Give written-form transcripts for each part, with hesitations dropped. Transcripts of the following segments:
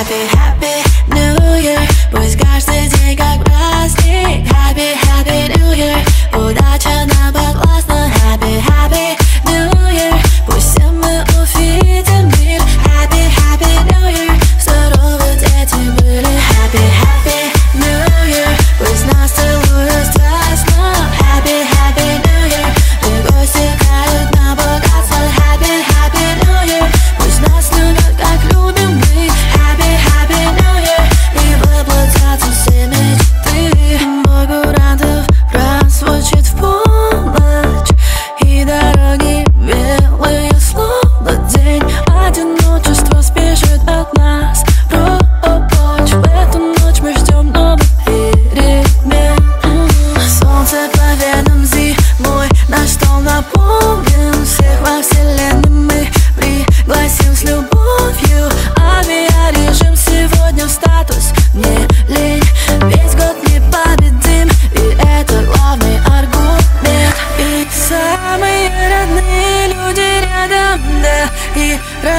Happy, happy New Year. Пусть каждый день как праздник. Happy, happy New Year. Удача нам подвластна. Happy, happy New Year. Пусть все мы увидим мир. Happy, happy New Year. Здоровы дети были. Happy, happy New Year. Пусть нас целуют страстно. Happy, happy New Year. И гости кают на богатство. Happy, happy New Year. Пусть нас любят, как любим мы. Happy, happy New Year. И воплотятся все мечты. Бой курантов прозвучит в полночь. И дороги белые, словно день. Одиночество спешит от нас прочь. В эту ночь мы ждем новых перемен. Солнце по венам зимой наш стол наполнен. Всех во вселенной мы пригласим с любовью. Авиарежим сегодня в статус не лень. Весь год непобедим, и это главный аргумент. И самые родные люди рядом, да, и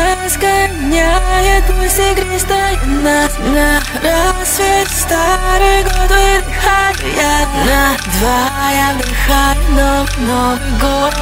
разгоняет пусть игристая нас. На рассвет старый год выдыхаю я. На два я вдыхаю Новый год,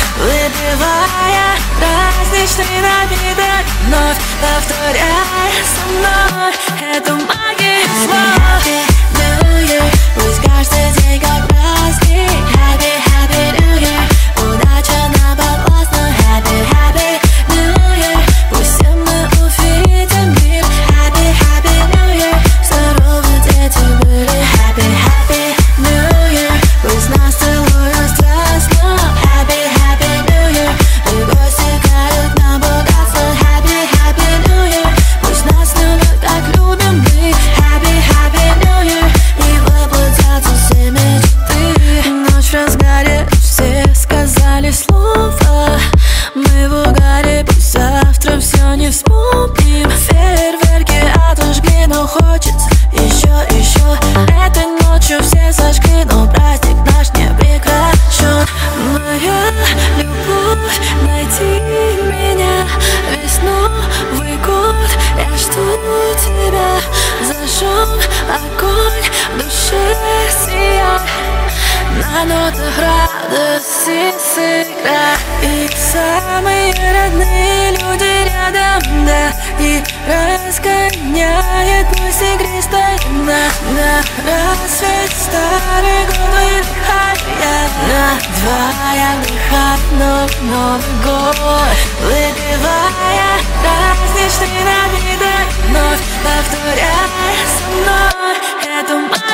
выпивая праздничный напиток, вновь повторяя со мной эту магию слов. Happy, happy New Year. Пусть каждый день как праздник. Happy, happy New Year. Удача нам подвластна. Happy, happy New Year. Пусть все мы увидим мир. Happy, happy New Year. Здоровы дети были. Happy, happy New Year. Пусть нас целуют страстно. Happy, happy New Year. И гости кают на богатство. Happy, happy New Year. Пусть нас любят, как любим мы. Happy, happy New Year. И воплотятся все мечты. Ночь в разгаре, все сказали слово. Мы в угаре, пусть завтра все не вспомним. Фейерверки отожгли, но хочется еще. Этой ночью все сожгли, но праздник наш не прекращен. Моя любовь, найди меня. Весь Новый год я жду тебя. Зажжем огонь в душе сияй. На нотах радости сыграй. И самые родные люди рядом, да, и разгоняет пусть игристая нас. На рассвет старый год выдыхаю я. На два я вдыхаю Новый год, выпивая праздничный напиток, вновь повторяя со мной эту магию.